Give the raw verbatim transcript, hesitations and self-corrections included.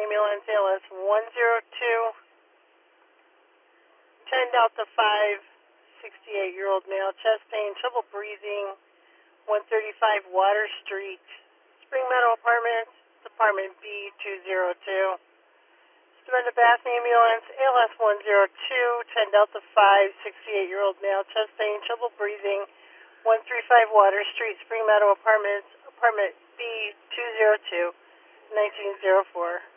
ambulance, A L S one zero two, ten Delta five, sixty-eight-year-old male, chest pain, trouble breathing, one thirty-five Water Street, Spring Meadow Apartments, Department B two zero two. Samantha Bath ambulance, A L S one zero two, ten Delta five, sixty-eight-year-old male, chest pain, trouble breathing, one thirty-five Water Street, Spring Meadow Apartments, Apartment B two zero two, nineteen oh four.